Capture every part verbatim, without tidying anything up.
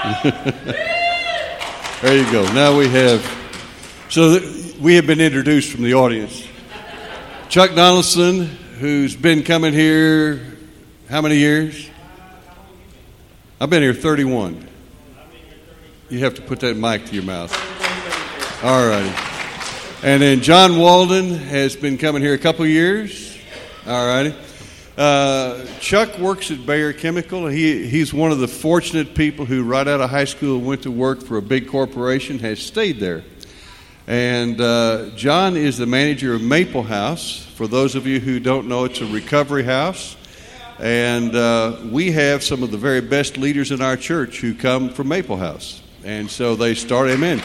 There you go. Now we have, so th- we have been introduced from the audience. Chuck Donaldson, who's been coming here, how many years? I've been here thirty-one. You have to put that mic to your mouth. All right. And then John Walden has been coming here a couple of years. All righty. Uh, Chuck works at Bayer Chemical. He he's one of the fortunate people who right out of high school went to work for a big corporation, has stayed there. And uh, John is the manager of Maple House. For those of you who don't know, it's a recovery house. And uh, we have some of the very best leaders in our church who come from Maple House. And so they start, amen.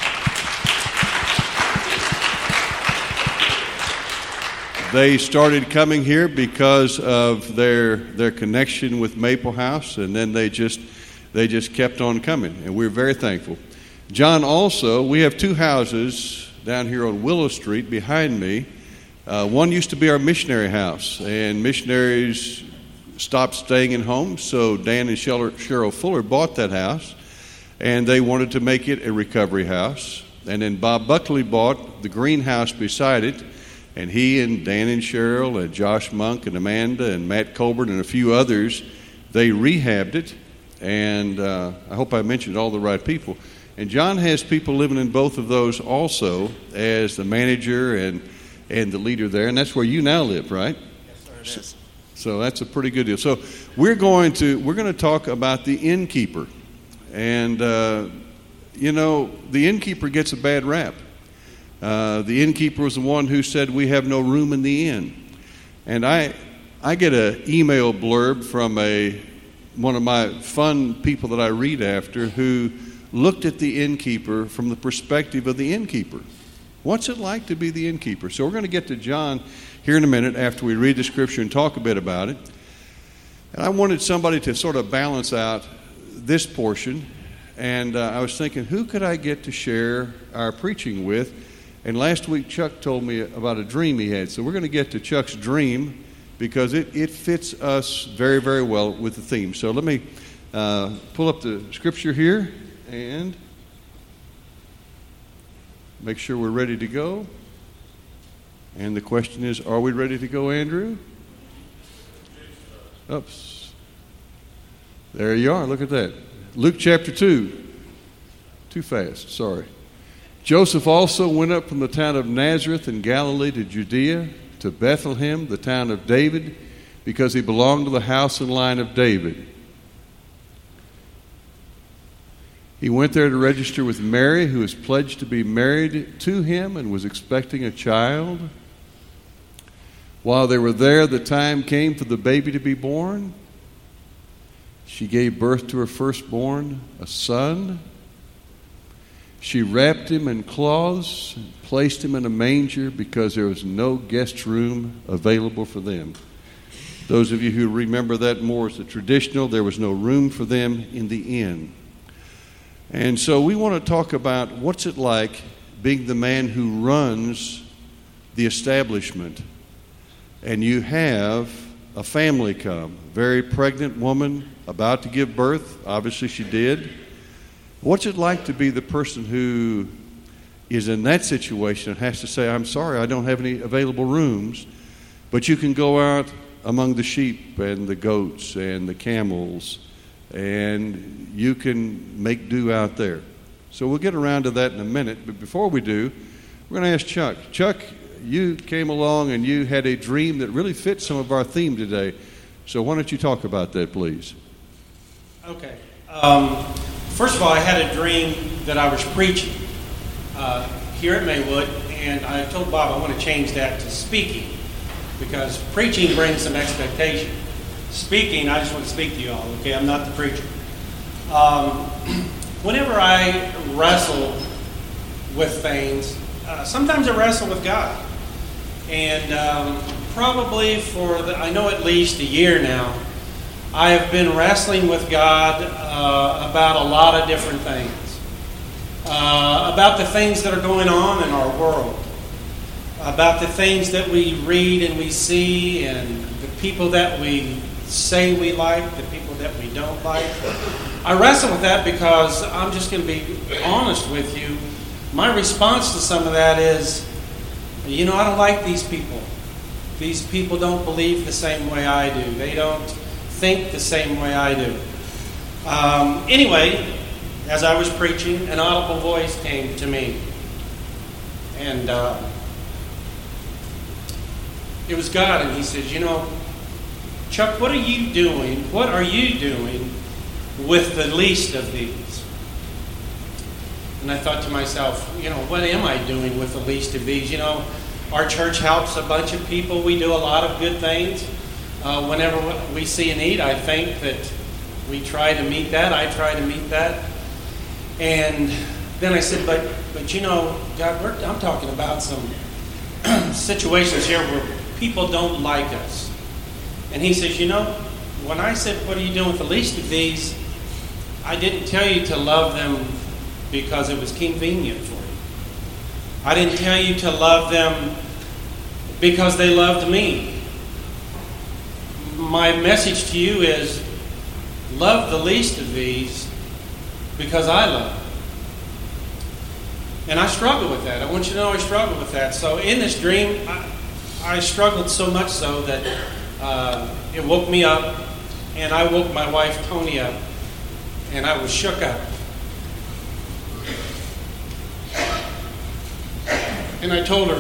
They started coming here because of their their connection with Maple House, and then they just they just kept on coming, and we're very thankful. John also, we have two houses down here on Willow Street behind me. Uh, one used to be our missionary house, and missionaries stopped staying in homes, so Dan and Cheryl Fuller bought that house, and they wanted to make it a recovery house. And then Bob Buckley bought the greenhouse beside it. And he and Dan and Cheryl and Josh Monk and Amanda and Matt Colbert and a few others, they rehabbed it. And uh, I hope I mentioned all the right people. And John has people living in both of those also as the manager and and the leader there. And that's where you now live, right? Yes, sir, it is. So, so that's a pretty good deal. So we're going to we're going to talk about the innkeeper. And, uh, you know, the innkeeper gets a bad rap. Uh, the innkeeper was the one who said we have no room in the inn. And I I get an email blurb from a one of my fun people that I read after who looked at the innkeeper from the perspective of the innkeeper. What's it like to be the innkeeper? So we're going to get to John here in a minute after we read the scripture and talk a bit about it. And I wanted somebody to sort of balance out this portion. And uh, I was thinking, who could I get to share our preaching with? And last week, Chuck told me about a dream he had. So we're going to get to Chuck's dream because it, it fits us very, very well with the theme. So let me uh, pull up the scripture here and make sure we're ready to go. And the question is, are we ready to go, Andrew? Oops. There you are. Look at that. Luke chapter two. Too fast. Sorry. Joseph also went up from the town of Nazareth in Galilee to Judea, to Bethlehem, the town of David, because he belonged to the house and line of David. He went there to register with Mary, who was pledged to be married to him and was expecting a child. While they were there, the time came for the baby to be born. She gave birth to her firstborn, a son. She wrapped him in cloths and placed him in a manger because there was no guest room available for them. Those of you who remember that more as the traditional, there was no room for them in the inn. And so we want to talk about what's it like being the man who runs the establishment. And you have a family come, a very pregnant woman about to give birth. Obviously she did. What's it like to be the person who is in that situation and has to say, I'm sorry, I don't have any available rooms, but you can go out among the sheep and the goats and the camels, and you can make do out there. So we'll get around to that in a minute, but before we do, we're going to ask Chuck. Chuck, you came along and you had a dream that really fits some of our theme today, so why don't you talk about that, please? Okay. Um, First of all, I had a dream that I was preaching uh, here at Maywood, and I told Bob I want to change that to speaking because preaching brings some expectation. Speaking, I just want to speak to you all, okay? I'm not the preacher. Um, whenever I wrestle with things, uh, sometimes I wrestle with God. And um, probably for, the, I know at least a year now, I have been wrestling with God uh, about a lot of different things. Uh, about the things that are going on in our world. About the things that we read and we see and the people that we say we like, the people that we don't like. I wrestle with that because I'm just going to be honest with you. My response to some of that is, you know, I don't like these people. These people don't believe the same way I do. They don't think the same way I do. Um, anyway, as I was preaching, an audible voice came to me. And uh, it was God, and he says, you know, Chuck, what are you doing? What are you doing with the least of these? And I thought to myself, you know, what am I doing with the least of these? You know, our church helps a bunch of people. We do a lot of good things. Uh, whenever we see a need, I think that we try to meet that. I try to meet that. And then I said, but, but you know, God, we're, I'm talking about some situations here where people don't like us. And he says, you know, when I said, what are you doing with the least of these? I didn't tell you to love them because it was convenient for you. I didn't tell you to love them because they loved me. My message to you is, love the least of these because I love them. And I struggle with that. I want you to know I struggle with that. So in this dream, I, I struggled so much so that uh, it woke me up, and I woke my wife, Tony, up, and I was shook up. And I told her,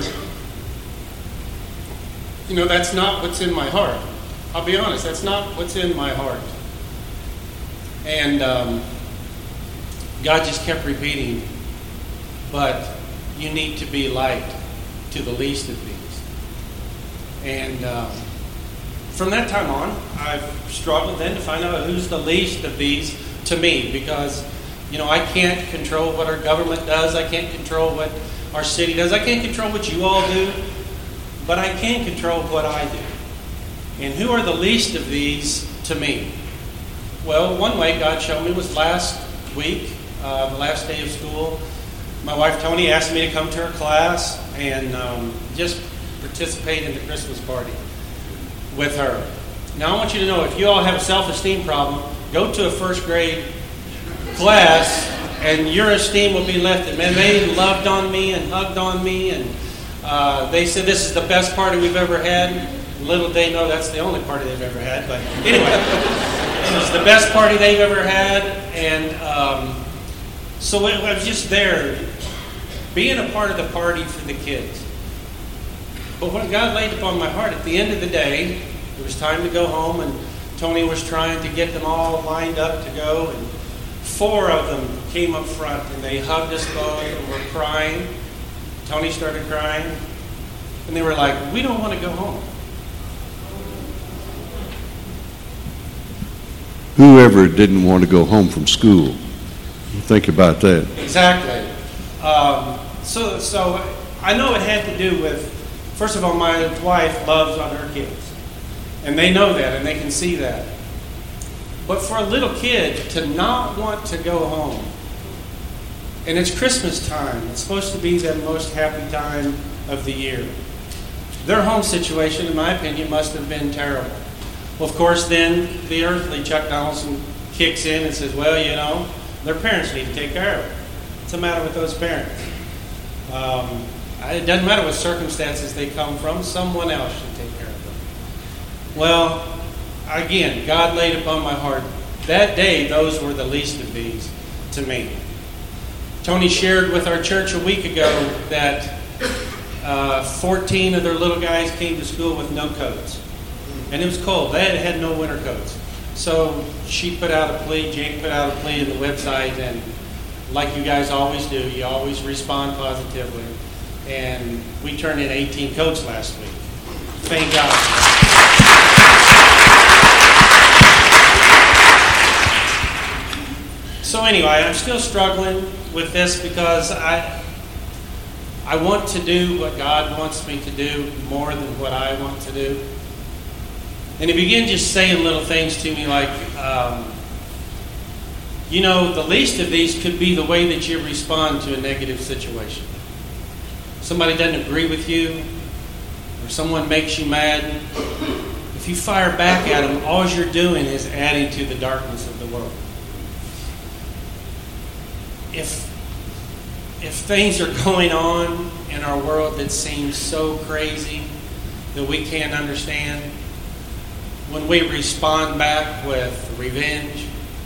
you know, that's not what's in my heart. I'll be honest, that's not what's in my heart. And um, God just kept repeating, but you need to be light to the least of these. And uh, from that time on, I've struggled then to find out who's the least of these to me, because, you know, I can't control what our government does. I can't control what our city does. I can't control what you all do, but I can control what I do. And who are the least of these to me? Well, one way God showed me was last week, uh, the last day of school. My wife Tony asked me to come to her class and um, just participate in the Christmas party with her. Now I want you to know, if you all have a self-esteem problem, go to a first grade class and your esteem will be lifted. Man, they loved on me and hugged on me, and uh, they said this is the best party we've ever had. Little they know that's the only party they've ever had. But anyway, it was the best party they've ever had, and um, so I was just there, being a part of the party for the kids. But when God laid upon my heart, at the end of the day, it was time to go home, and Tony was trying to get them all lined up to go, and four of them came up front, and they hugged us both and were crying. Tony started crying, and they were like, we don't want to go home. Whoever didn't want to go home from school? Think about that. Exactly. Um, so, so I know it had to do with, first of all, my wife loves on her kids. And they know that, and they can see that. But for a little kid to not want to go home, and it's Christmas time, it's supposed to be the most happy time of the year. Their home situation, in my opinion, must have been terrible. Well, of course, then the earthly Chuck Donaldson kicks in and says, well, you know, their parents need to take care of it. What's the matter with those parents? Um, it doesn't matter what circumstances they come from, someone else should take care of them. Well, again, God laid upon my heart, that day, those were the least of these to me. Tony shared with our church a week ago that uh, fourteen of their little guys came to school with no coats. And it was cold. They had, had no winter coats. So she put out a plea, Jake put out a plea on the website, and like you guys always do, you always respond positively. And we turned in eighteen coats last week. Thank God. So anyway, I'm still struggling with this because I I want to do what God wants me to do more than what I want to do. And he began just saying little things to me like, um, you know, the least of these could be the way that you respond to a negative situation. Somebody doesn't agree with you, or someone makes you mad. if you fire back at them, all you're doing is adding to the darkness of the world. If, if things are going on in our world that seem so crazy that we can't understand, when we respond back with revenge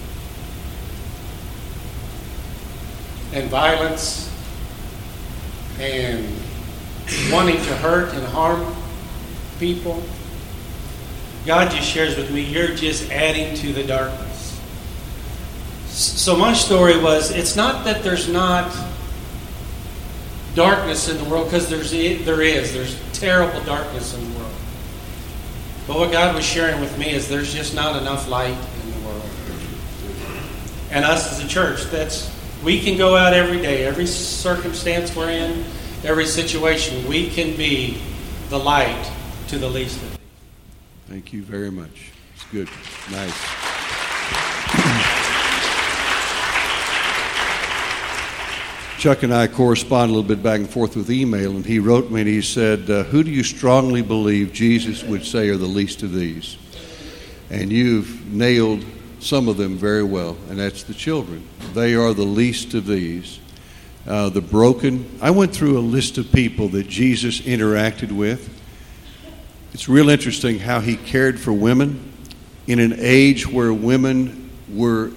and violence and wanting to hurt and harm people, God just shares with me, you're just adding to the darkness. So my story was, it's not that there's not darkness in the world, because there's there is. There's terrible darkness in the world. But what God was sharing with me is there's just not enough light in the world. And us as a church, that's we can go out every day, every circumstance we're in, every situation, we can be the light to the least of these. Thank you very much. It's good. Nice. Chuck and I correspond a little bit back and forth with email, and he wrote me and he said, uh, who do you strongly believe Jesus would say are the least of these? And you've nailed some of them very well, and that's the children. They are the least of these. Uh, the broken. I went through a list of people that Jesus interacted with. It's real interesting how he cared for women in an age where women were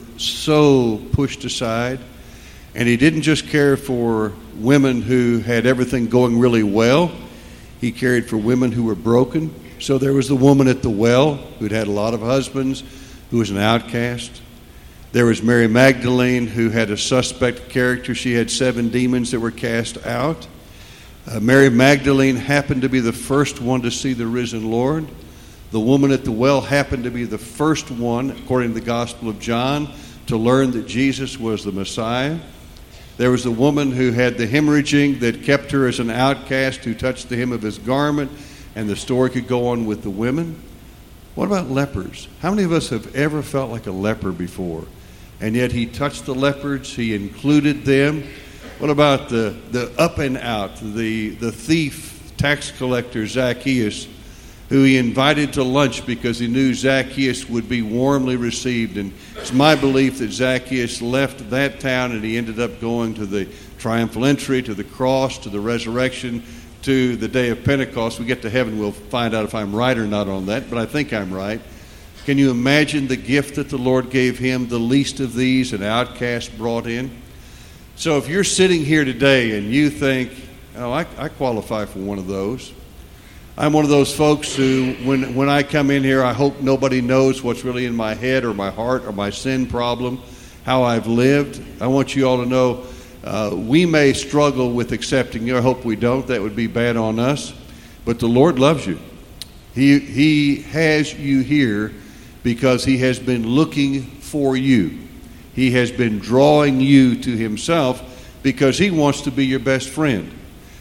so pushed aside. And he didn't just care for women who had everything going really well. He cared for women who were broken. So there was the woman at the well who'd had a lot of husbands, who was an outcast. There was Mary Magdalene, who had a suspect character. She had seven demons that were cast out. Uh, Mary Magdalene happened to be the first one to see the risen Lord. The woman at the well happened to be the first one, according to the Gospel of John, to learn that Jesus was the Messiah. There was the woman who had the hemorrhaging that kept her as an outcast, who touched the hem of his garment, and the story could go on with the women. What about lepers? How many of us have ever felt like a leper before? And yet he touched the lepers, he included them. What about the, the up and out, the, the thief, tax collector Zacchaeus, who he invited to lunch because he knew Zacchaeus would be warmly received. And it's my belief that Zacchaeus left that town and he ended up going to the triumphal entry, to the cross, to the resurrection, to the day of Pentecost. We get to heaven, we'll find out if I'm right or not on that, but I think I'm right. Can you imagine the gift that the Lord gave him, the least of these, an outcast brought in? So if you're sitting here today and you think, oh, I, I qualify for one of those. I'm one of those folks who, when, when I come in here, I hope nobody knows what's really in my head or my heart or my sin problem, how I've lived. I want you all to know uh, we may struggle with accepting you. I hope we don't. That would be bad on us. But the Lord loves you. He, he has you here because he has been looking for you. He has been drawing you to himself because he wants to be your best friend.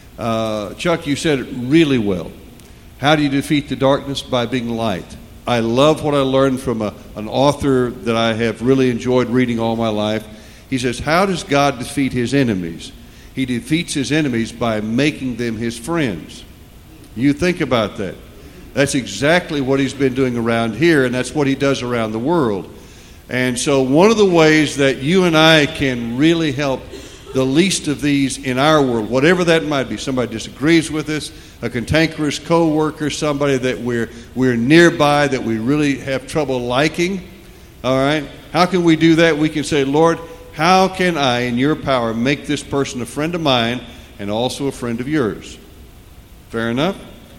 Uh, Chuck, you said it really well. How do you defeat the darkness? By being light. I love what I learned from a, an author that I have really enjoyed reading all my life. He says, how does God defeat his enemies? He defeats his enemies by making them his friends. You think about that. That's exactly what he's been doing around here, and that's what he does around the world. And so one of the ways that you and I can really help the least of these in our world, whatever that might be, somebody disagrees with us, a cantankerous co-worker, somebody that we're we're nearby that we really have trouble liking, all right? How can we do that? We can say, Lord, how can I, in your power, make this person a friend of mine and also a friend of yours? Fair enough?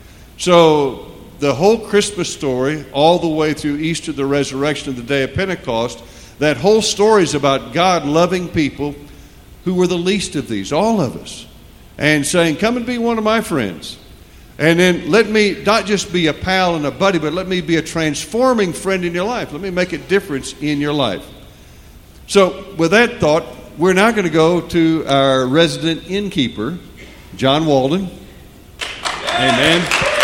So the whole Christmas story, all the way through Easter, the resurrection, of the day of Pentecost, that whole story is about God loving people who were the least of these, all of us, and saying, come and be one of my friends. And then let me not just be a pal and a buddy, but let me be a transforming friend in your life. Let me make a difference in your life. So with that thought, we're now going to go to our resident innkeeper, John Walden. Amen.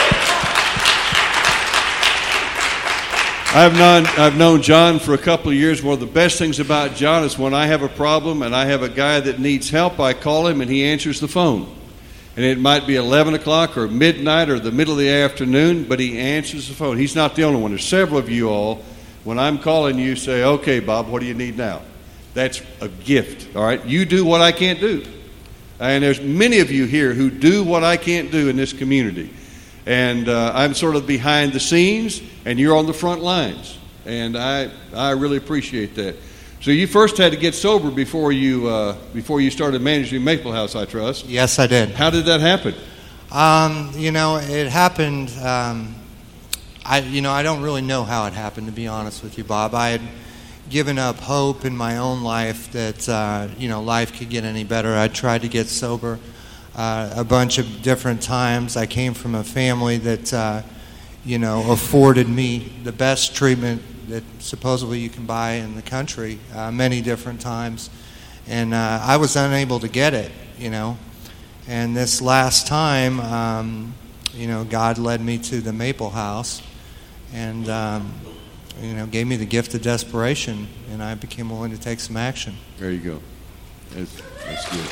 I've known, I've known John for a couple of years. One of the best things about John is when I have a problem and I have a guy that needs help, I call him and he answers the phone. And it might be eleven o'clock or midnight or the middle of the afternoon, but he answers the phone. He's not the only one. There's several of you all. When I'm calling you, say, okay, Bob, what do you need now? That's a gift, all right? You do what I can't do. And there's many of you here who do what I can't do in this community. And uh, I'm sort of behind the scenes, and you're on the front lines. And I I really appreciate that. So you first had to get sober before you uh, before you started managing Maple House, I trust. Yes, I did. How did that happen? Um, you know, it happened. Um, I you know I don't really know how it happened, to be honest with you, Bob. I had given up hope in my own life that uh, you know life could get any better. I tried to get sober uh, a bunch of different times. I came from a family that uh, you know afforded me the best treatment that supposedly you can buy in the country uh, many different times, and uh, I was unable to get it, you know. And this last time, um, you know, God led me to the Maple House, and um, you know, gave me the gift of desperation, and I became willing to take some action. There you go. That's, that's good.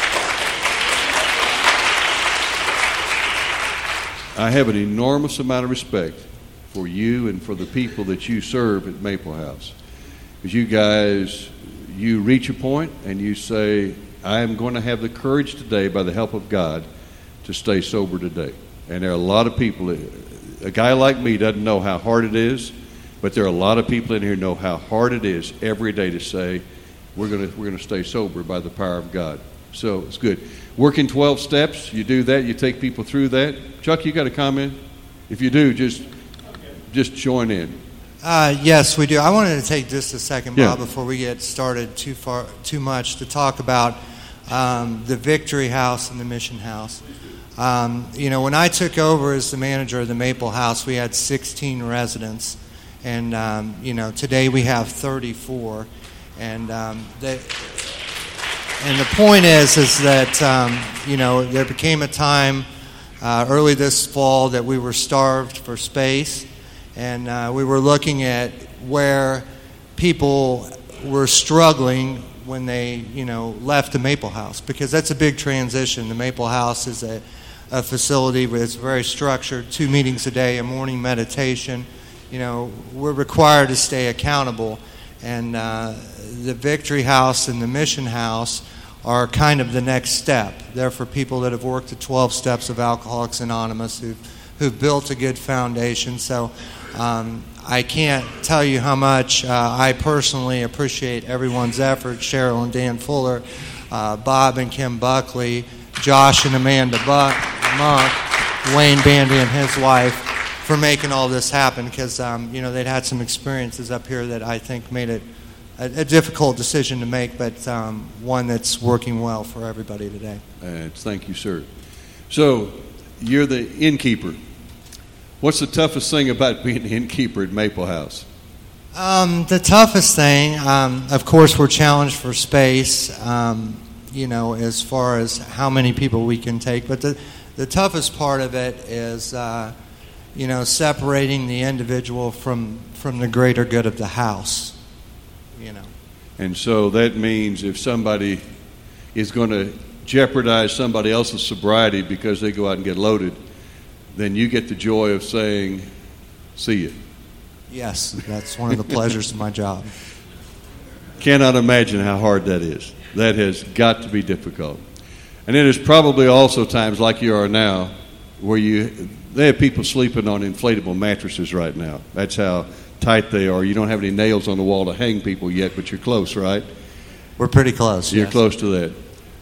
I have an enormous amount of respect for you and for the people that you serve at Maple House. Because you guys, you reach a point and you say, I am going to have the courage today, by the help of God, to stay sober today. And there are a lot of people, a guy like me doesn't know how hard it is, but there are a lot of people in here who know how hard it is every day to say, we're going to we're going to stay sober by the power of God. So it's good. Working twelve steps, you do that, you take people through that. Chuck, you got a comment? If you do, just just join in. Uh, yes, we do. I wanted to take just a second, Bob, Yeah. before we get started too far, too much, to talk about um, the Victory House and the Mission House. Um, you know, when I took over as the manager of the Maple House, we had sixteen residents, and um, you know, today we have thirty-four. And um, they, and the point is, is that um, you know, there became a time uh, early this fall that we were starved for space. And uh, we were looking at where people were struggling when they, you know, left the Maple House, because that's a big transition. The Maple House is a, a facility where it's very structured, two meetings a day, a morning meditation. You know, we're required to stay accountable. And uh, the Victory House and the Mission House are kind of the next step. They're for people that have worked the twelve steps of Alcoholics Anonymous, who've, who've built a good foundation. So Um, I can't tell you how much uh, I personally appreciate everyone's efforts, Cheryl and Dan Fuller, uh, Bob and Kim Buckley, Josh and Amanda Buck, Monk, Wayne Bandy and his wife, for making all this happen, because um, you know, they'd had some experiences up here that I think made it a, a difficult decision to make, but um, one that's working well for everybody today. Uh, thank you, sir. So, you're the innkeeper. What's the toughest thing about being the innkeeper at Maple House? Um, the toughest thing, um, of course, we're challenged for space, um, you know, as far as how many people we can take. But the, the toughest part of it is, uh, you know, separating the individual from, from the greater good of the house, you know. And so that means if somebody is going to jeopardize somebody else's sobriety because they go out and get loaded, then you get the joy of saying, see you. Yes, that's one of the pleasures of my job. Cannot imagine how hard that is. That has got to be difficult. And then there's probably also times like you are now where you, they have people sleeping on inflatable mattresses right now. That's how tight they are. You don't have any nails on the wall to hang people yet, but you're close, right? We're pretty close. You're yes. close to that.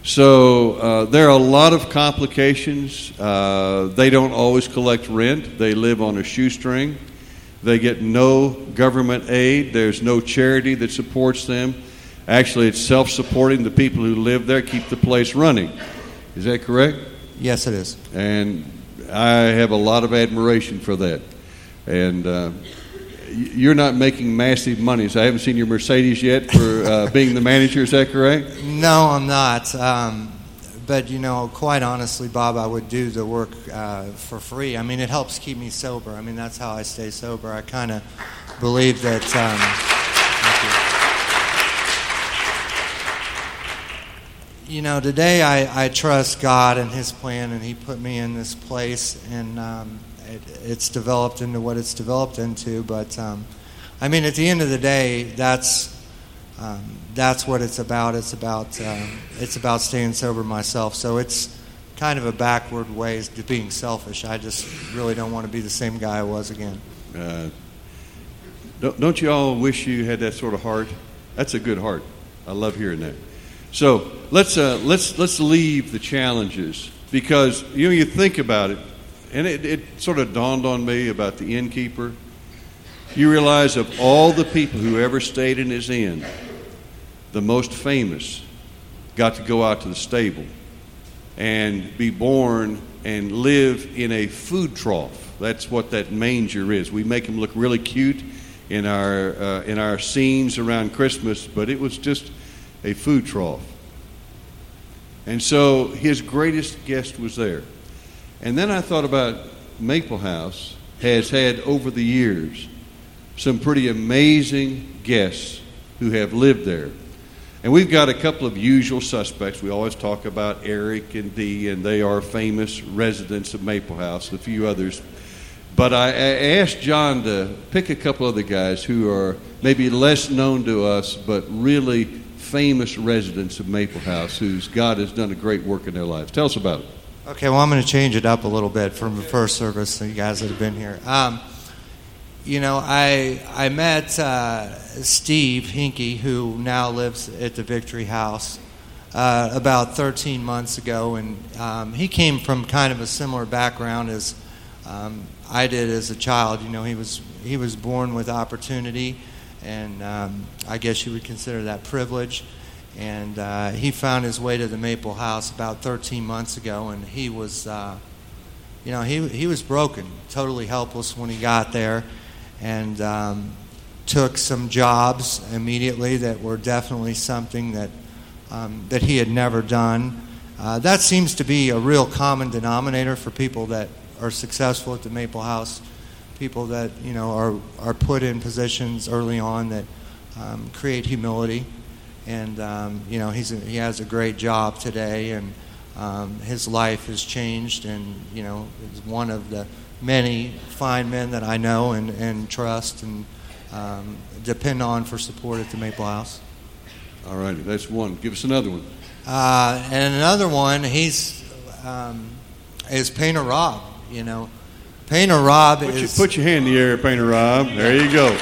So uh, there are a lot of complications. Uh, they don't always collect rent. They live on a shoestring. They get no government aid. There's no charity that supports them. Actually, it's self-supporting. The people who live there keep the place running. Is that correct? Yes, it is. And I have a lot of admiration for that. And uh, you're not making massive money, so I haven't seen your Mercedes yet for uh, being the manager. Is that correct? No, I'm not. Um, but, you know, quite honestly, Bob, I would do the work uh, for free. I mean, it helps keep me sober. I mean, that's how I stay sober. I kind of believe that... Um, you know, today I, I trust God and His plan, and He put me in this place, and um, it, it's developed into what it's developed into. But um, I mean, at the end of the day, that's um, that's what it's about. It's about uh, it's about staying sober myself. So it's kind of a backward way to being selfish. I just really don't want to be the same guy I was again. Uh, don't, don't you all wish you had that sort of heart? That's a good heart. I love hearing that. So let's uh, let's let's leave the challenges, because you know you think about it, and it, it sort of dawned on me about the innkeeper. You realize of all the people who ever stayed in his inn, the most famous got to go out to the stable and be born and live in a food trough. That's what that manger is. We make them look really cute in our uh, in our scenes around Christmas, but it was just a food trough. And so his greatest guest was there. And then I thought about Maple House has had over the years some pretty amazing guests who have lived there. And we've got a couple of usual suspects. We always talk about Eric and Dee, and they are famous residents of Maple House, a few others. But I, I asked John to pick a couple other guys who are maybe less known to us, but really famous residents of Maple House whose God has done a great work in their lives. Tell us about it. Okay, well, I'm going to change it up a little bit from the first service, you guys that have been here. Um, you know, I I met uh, Steve Hinkie, who now lives at the Victory House, uh, about thirteen months ago, and um, he came from kind of a similar background as um, I did as a child. You know, he was he was born with opportunity, and um, I guess you would consider that privilege. And uh, he found his way to the Maple House about thirteen months ago, and he was, uh, you know, he he was broken, totally helpless when he got there, and um, took some jobs immediately that were definitely something that um, that he had never done. Uh, that seems to be a real common denominator for people that are successful at the Maple House. People that, you know, are are put in positions early on that um, create humility, and um, you know he's a, he has a great job today, and um, his life has changed, and you know is one of the many fine men that I know and, and trust and um, depend on for support at the Maple House. All righty, that's one. Give us another one. Uh, and another one, he's um, is Painter Rob. You know. Painter Rob put is... Your, put your hand in the air, Painter Rob. There you go.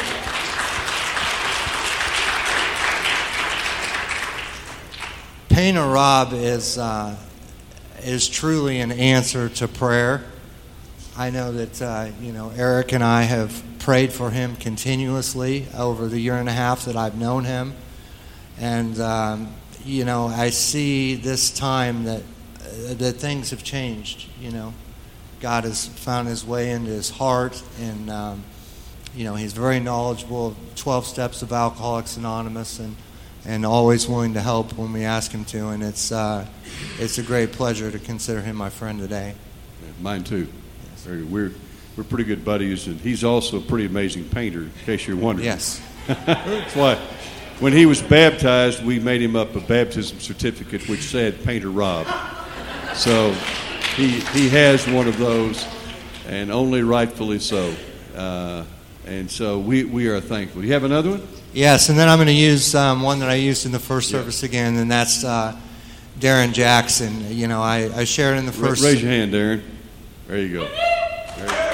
Painter Rob is uh, is truly an answer to prayer. I know that uh, you know Eric and I have prayed for him continuously over the year and a half that I've known him, and um, you know I see this time that uh, that things have changed. You know. God has found his way into his heart, and um, you know he's very knowledgeable of twelve Steps of Alcoholics Anonymous, and, and always willing to help when we ask him to. And it's uh, it's a great pleasure to consider him my friend today. Yeah, mine too. Yes. We're we're pretty good buddies, and he's also a pretty amazing painter. In case you're wondering. Yes. That's why when he was baptized, we made him up a baptism certificate which said Painter Rob. So. He he has one of those, and only rightfully so. Uh, and so we, we are thankful. Do you have another one? Yes, and then I'm going to use um, one that I used in the first yeah. service again, and that's uh, Darren Jackson. You know, I, I shared in the first... Raise your hand, Darren. There you go. There you go.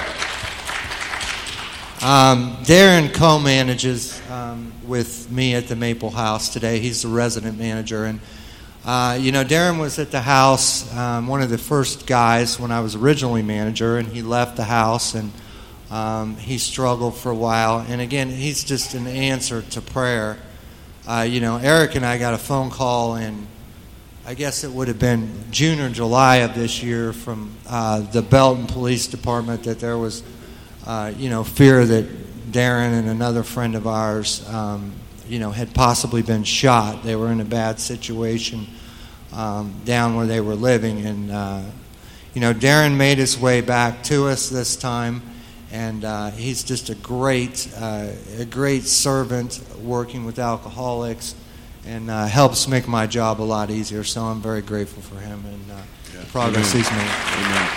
Um, Darren co-manages um, with me at the Maple House today. He's the resident manager, and Uh, you know, Darren was at the house, um, one of the first guys when I was originally manager, and he left the house, and um, he struggled for a while. And again, he's just an answer to prayer. Uh, you know, Eric and I got a phone call in, I guess it would have been June or July of this year, from uh, the Belton Police Department that there was, uh, you know, fear that Darren and another friend of ours um, you know, had possibly been shot. They were in a bad situation um, down where they were living. And, uh, you know, Darren made his way back to us this time, and uh, he's just a great, uh, a great servant working with alcoholics and uh, helps make my job a lot easier. So I'm very grateful for him and uh, Yeah. the progress Amen. he's made. Amen.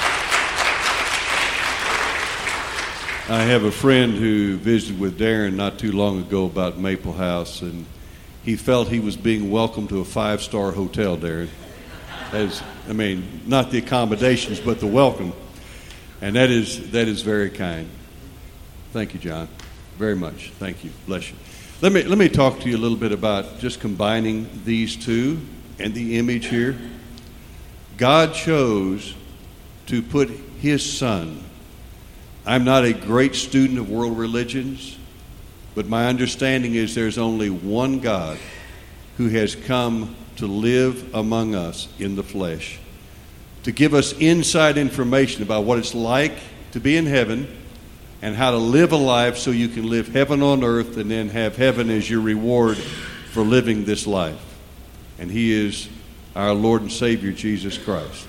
I have a friend who visited with Darren not too long ago about Maple House, and he felt he was being welcomed to a five-star hotel, Darren. As, I mean, not the accommodations, but the welcome. And that is that is very kind. Thank you, John, very much. Thank you. Bless you. Let me let me talk to you a little bit about just combining these two and the image here. God chose to put his son. I'm not a great student of world religions, but my understanding is there's only one God who has come to live among us in the flesh, to give us inside information about what it's like to be in heaven and how to live a life so you can live heaven on earth and then have heaven as your reward for living this life. And he is our Lord and Savior, Jesus Christ.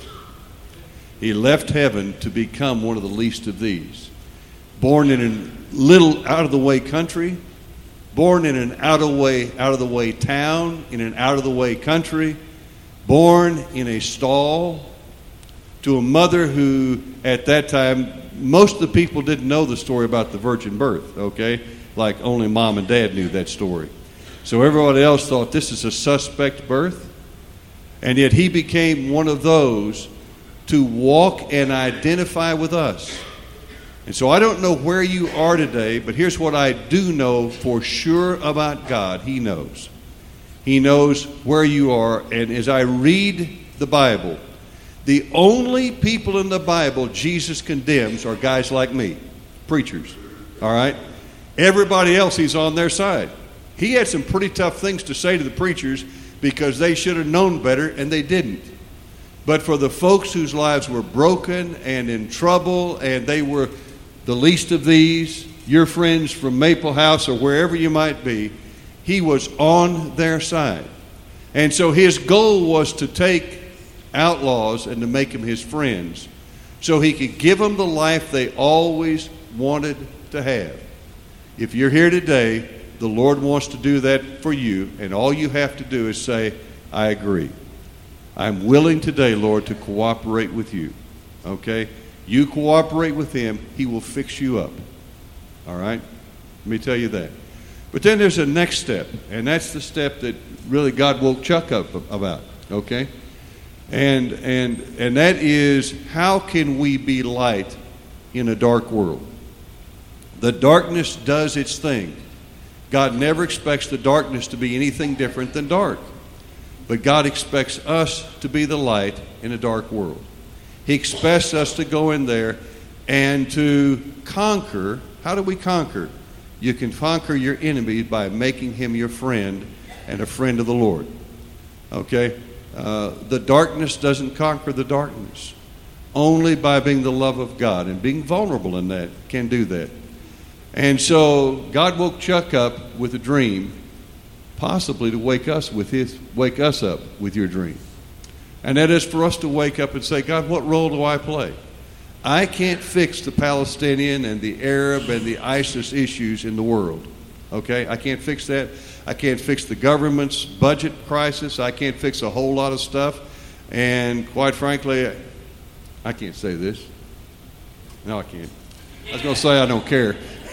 He left heaven to become one of the least of these. Born in a little out-of-the-way country, born in an out-of-the-way, out-of-the-way town, in an out-of-the-way country, born in a stall, to a mother who, at that time, most of the people didn't know the story about the virgin birth, okay? Like only mom and dad knew that story. So everybody else thought this is a suspect birth. And yet he became one of those to walk and identify with us. And so I don't know where you are today, but here's what I do know for sure about God. He knows. He knows where you are. And as I read the Bible, the only people in the Bible Jesus condemns are guys like me, preachers. All right? Everybody else, he's on their side. He had some pretty tough things to say to the preachers because they should have known better, and they didn't. But for the folks whose lives were broken and in trouble, and they were the least of these, your friends from Maple House or wherever you might be, he was on their side. And so his goal was to take outlaws and to make them his friends so he could give them the life they always wanted to have. If you're here today, the Lord wants to do that for you, and all you have to do is say, I agree. I'm willing today, Lord, to cooperate with you. Okay? You cooperate with him, he will fix you up. All right? Let me tell you that. But then there's a next step, and that's the step that really God woke Chuck up about. Okay? And and and that is, how can we be light in a dark world? The darkness does its thing. God never expects the darkness to be anything different than dark. But God expects us to be the light in a dark world. He expects us to go in there and to conquer. How do we conquer? You can conquer your enemy by making him your friend and a friend of the Lord. Okay? Uh, the darkness doesn't conquer the darkness. Only by being the love of God and being vulnerable in that can do that. And so God woke Chuck up with a dream, possibly to wake us with his wake us up with your dream. And that is for us to wake up and say, God, what role do I play? I can't fix the Palestinian and the Arab and the ISIS issues in the world. Okay? I can't fix that. I can't fix the government's budget crisis. I can't fix a whole lot of stuff. And quite frankly, I can't say this. No, I can't. I was going to say I don't care.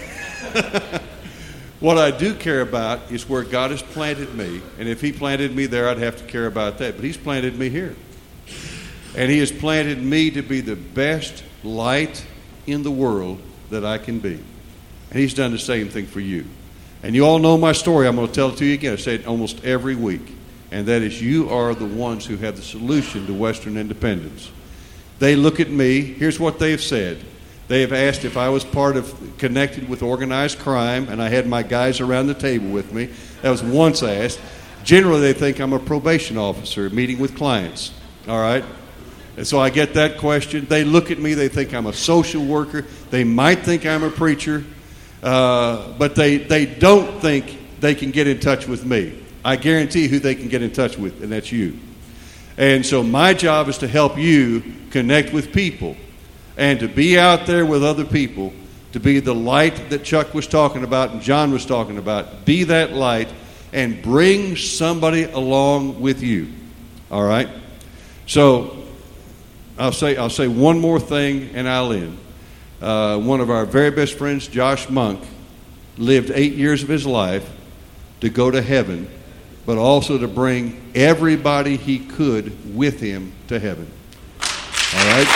What I do care about is where God has planted me. And if he planted me there, I'd have to care about that. But he's planted me here. And he has planted me to be the best light in the world that I can be. And he's done the same thing for you. And you all know my story. I'm going to tell it to you again. I say it almost every week. And that is, you are the ones who have the solution to Western independence. They look at me. Here's what they've said. They have asked if I was part of, connected with organized crime, and I had my guys around the table with me. That was once asked. Generally, they think I'm a probation officer meeting with clients. All right? And so I get that question. They look at me. They think I'm a social worker. They might think I'm a preacher. Uh, but they, they don't think they can get in touch with me. I guarantee who they can get in touch with, and that's you. And so my job is to help you connect with people and to be out there with other people, to be the light that Chuck was talking about and John was talking about. Be that light and bring somebody along with you. All right? So I'll say I'll say one more thing and I'll end. Uh, one of our very best friends, Josh Monk, lived eight years of his life to go to heaven, but also to bring everybody he could with him to heaven. All right?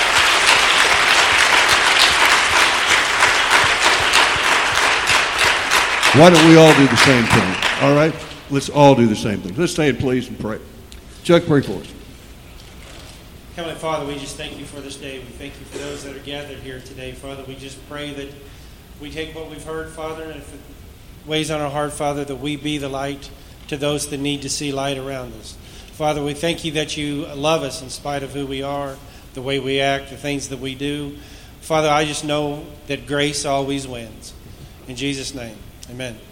Why don't we all do the same thing? All right? Let's all do the same thing. Let's stand, please, and pray. Chuck, pray for us. Heavenly Father, we just thank you for this day. We thank you for those that are gathered here today. Father, we just pray that we take what we've heard, Father, and if it weighs on our heart, Father, that we be the light to those that need to see light around us. Father, we thank you that you love us in spite of who we are, the way we act, the things that we do. Father, I just know that grace always wins. In Jesus' name, amen.